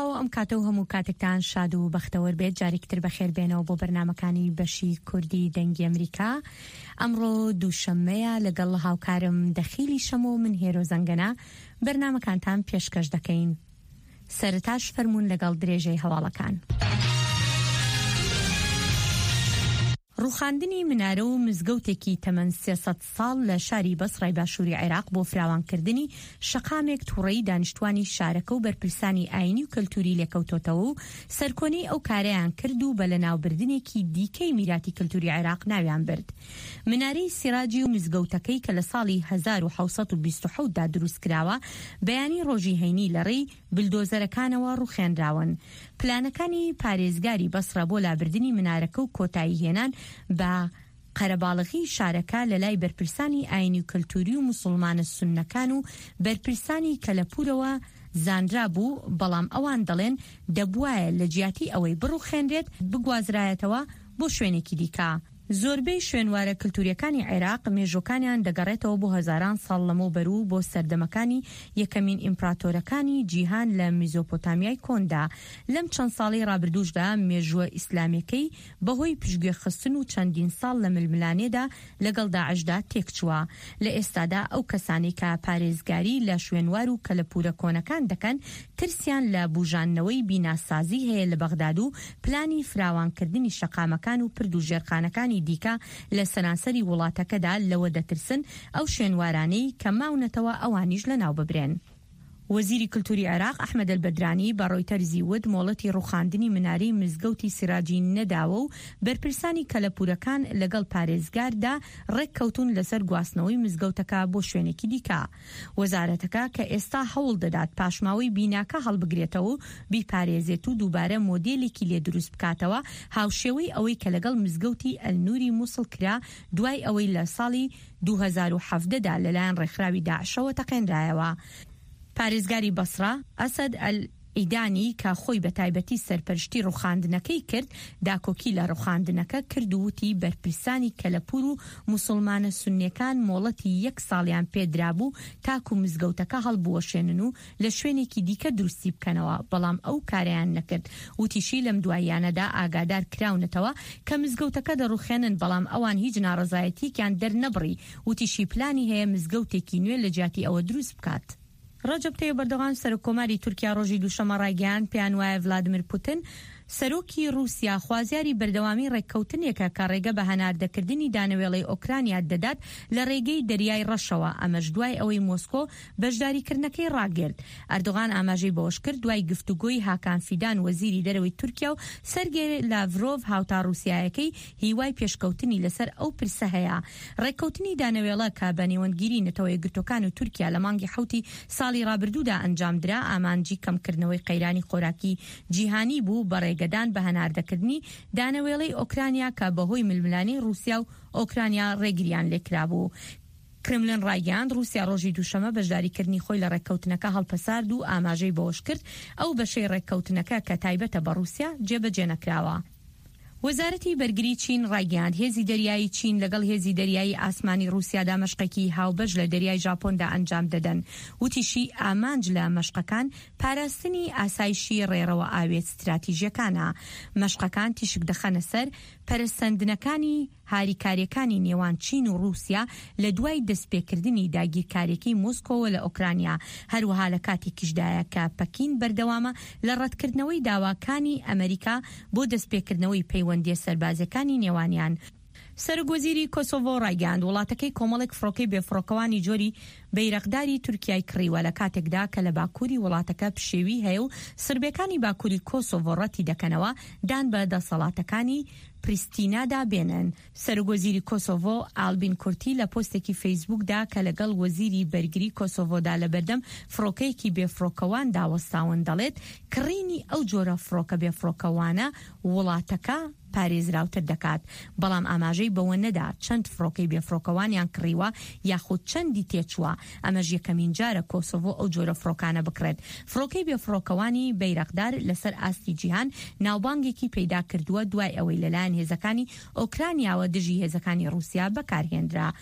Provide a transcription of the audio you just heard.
سلااو ئەم کاتە و هەموو کاتێکتان شاد و بەختەوەر بێت جارێکتر بەخێر بێنەوە بۆ بەرنامەکانی بەشی کوردی دەنگی ئەمریکا. ئەمڕۆ دووشەممەیە لەگەڵ هاوکارم دەخیلی شەمە و من هێرۆ زەنگەنە بەرنامەکانتان پێشکەش دەکەین. سەرەتاش فەرموون لەگەڵ درێژەی هەواڵەکان. ڕووخاندنی منارە و مزگەوتێکی تەمەن 300 ساڵ لە شاری بەسڕای باشووری عێراق بۆ فراوانکردنی شەقامێک تووڕەیی دانیشتوانی شارەکە و بەرپرسانی ئاینی و کەلتوری لێکەوتۆتەوە و سەرکۆنی ئەو کارەیان کرد و بە لەناوبردنێکی دیکەی میراتی کەلتوری عێراق ناویان برد. منارەی سیراجی و مزگەوتەکەی کە لە ساڵی 1727 دا دروست کراوە بەیانی ڕۆژی هەینی لەڕێی بلدۆزەرەکانەوە ڕوخێنراون. پلانەکانی پارێزگاری بەسڕە بۆ لابردنی منارەکە و کۆتایی هێنان بە قەرەباڵغی شارەکە لە لای بەرپرسانی ئاینی و کەلتوری و موسڵمانە سوننەکان و بەرپرسانی کەلەپورەوە زانرا بوو، بەڵام ئەوان دەڵێن دەبوایە لە جیاتی ئەوەی بڕوخێنرێت بگوازرایەتەوە بۆ شوێنێکی دیکە. زۆربەی شوێنوارە کەلتوریەکانی عێراق مێژوەکانیان دەگەڕێتەوە بۆ هەزاران ساڵ لەمەوبەر بۆ سەردەمەکانی یەکەمین ئیمپراتۆرەکانی جیهان لە میزۆپۆتامیای کۆندا. لەم چەند ساڵی ڕابردووشدا مێژووە ئیسلامیەکەی بەهۆی پشتگوێخستن و چەندین ساڵ لە ململانێدا لەگەڵ داعشدا تێکچووە. لە ئێستادا ئەو کەسانی کە پارێزگاری لە شوێنوار و کەلەپورە کۆنەکان دەکەن ترسیان لە بوژانەوەی بیناسازی هەیە لە بەغداد و پلانی فراوانکردنی شەقامەکان و پرد و ژێرخانەکانی دیکە لە سەرانسەری وڵاتەکەدا لەوە دەترسن ئەو شوێنوارانەی کە ماونەتەوە ئەوانیش لەناو ببرێن. وەزیری کلتوری عێراق ئەحمەد البەدرانی بە ڕۆیتەرزی وت مۆڵەتی ڕووخاندنی منارەی مزگەوتی سیراجی نەداوە و بەرپرسانی کەلەپورەکان لەگەڵ پارێزگاردا ڕێککەوتون لەسەر گواستنەوەی مزگەوتەکە بۆ شوێنێکی دیکە. وەزارەتەکە کە ئێستا هەوڵ دەدات پاشماوەی بیناکە هەڵبگرێتەوە و بیپارێزێت و دووبارە مۆدێلێکی لێ دروست بکاتەوە هاوشێوەی ئەوەی کە لەگەڵ مزگەوتی ئەلنووری مووسڵ کرا دوای ئەوەی لە ساڵی 2017دا لەلایەن ڕێکخراوی داعشەوە تەقێنرایەوە. پارێزگاری بەسڕا ئەسەد ئەلئیدانی کە خۆی بە تایبەتی سەرپەرشتی ڕووخاندنەکەی کرد داکۆکی لە ڕووخاندنەکە کرد و وتی بەرپرسانی کەلەپور و موسڵمانە سوننیەکان مۆڵەتی 1 ساڵیان پێدرابوو تاکو مزگەوتەکە هەڵبوەشێنن و لە شوێنێکی دیکە دروستی بکەنەوە، بەڵام ئەو کاریان نەکرد. وتیشی لەم دواییانەدا ئاگادار کراونەتەوە کە مزگەوتەکە دەڕوخێنن، بەڵام ئەوان هیچ ناڕەزایەتییان دەرنەبڕی. وتیشی پلانی هەیە مزگەوتێکی نوێ لە جیاتی ئەوە دروست بکات. ڕەجەب تەیب ئەردۆغان سەرۆکۆماری تورکیا ڕۆژی دووشەمە ڕایگەیاند پێیان وایە ڤلادیمیر پوتین سەرۆکی رووسیا خوازیاری بەردەوامی ڕێککەوتنێکە کە ڕێگە بە هەناردەکردنی دانەوێڵەی ئۆکرانیا دەدات لە ڕێگەی دەریای ڕەشەوە، ئەمەش دوای ئەوەی مۆسکۆ بەشداریکردنەکەی ڕاگرت. ئەردۆغان ئاماژەی بەوەش کرد دوای گفتوگۆی هاکان فیدان وەزیری دەرەوەی تورکیا و سەرگێ لاڤرۆڤ هاوتا رووسیایەکەی هیوای پێشکەوتنی لەسەر ئەو پرسە هەیە. ڕێککەوتنی دانەوێڵە کە بە نێوەندگیری نەتەوە یەکگرتوەکان و تورکیا لە مانگی حوتی ساڵی ڕابردوودا ئەنجامدرا ئامانجی کەمکردنەوەی قەیرانی خۆراکی جیهانی بوو بە ڕێگەدان بە هەناردەکردنی دانەوێڵەی ئۆکرانیا کە بەهۆی ململانی رووسیا و ئۆکرانیا ڕێگریان لێکرابوو. کرملن ڕایگەاند رووسیا ڕۆژی دووشەمە بەشداریکردنی خۆی لە ڕێککەوتنەکە هەڵپەسارد و ئاماژەی بەوەش کرد ئەو بەشەی ڕێککەوتنەکە کە تایبەتە بە رووسیا جێبەجێ نەکراوە. وەزارەتی بەرگری چین ڕایگەاند هێزی دەریایی چین لەگەڵ هێزی دەریایی ئاسمانی رووسیادا مەشقێکی هاوبەش لە دەریای ژاپۆندا ئەنجام دەدەن. وتیشی ئامانج لە مەشقەکان پاراستنی ئاسایشی ڕێڕەوە ئاوێت استراتیژیەکانە. مەشقەکان تیشک دەخەنە سەر پەرستەندنەکانی هاریکاریەکانی نێوان چین و رووسیا لە دوای دەستپێکردنی داگیرکاریەکەی مۆسکۆوە لە ئۆکرانیا، هەروەها لە کاتێکیشدایە کە پەکین بەردەوامە لە ڕەتکردنەوەی داواکانی ئەمریکا بۆ دەستپێکردنەوەی پەیوەندیە سەربازەکانی نێوانیان. سەرۆکوەزیری کۆسۆڤۆ ڕایگەاند وڵاتەکەی کۆمەڵێک فڕۆکەی بێفڕۆکەوانی جۆری بەیرەقداری تورکیای کڕیوە لە کاتێکدا کە لە باکووری وڵاتەکە پشێوی هەیە و سربیەکانی باکووری کۆسۆڤۆ ڕەتی دەکەنەوە دان بە دەسەڵاتەکانی پریستینادا بێنن. سەرۆکوەزیری کۆسۆڤۆ ئالبین کورتی لە پۆستێکی فەیسبووکدا کە لەگەڵ وەزیری بەرگری کۆسۆڤۆدا لە بەردەم فڕۆکەیەکی بێفڕۆکەوان داوەستاون دەڵێت کڕینی ئەو جۆرە فڕۆکە بێفڕۆکەوانە وڵاتەکە پارێزراوتر دەکات، بەڵام ئاماژەی بەوە نەدا چەند فڕۆکەی بێفڕۆکەوانیان کڕیوە یاخود چەندی تێچووە. ئەمەش یەکەمین جارە کۆسۆڤۆ ئەو جۆرە فڕۆکانە بکرێت. فڕۆکەی بێفڕۆکەوانی بەیرەقدار لەسەر ئاستی جیهان ناوبانگێکی پەیدا کردووە دوای ئەوەی لەلایەن هێزەکانی ئۆکرانیاوە دژی هێزەکانی رووسیا بەکارهێنرا.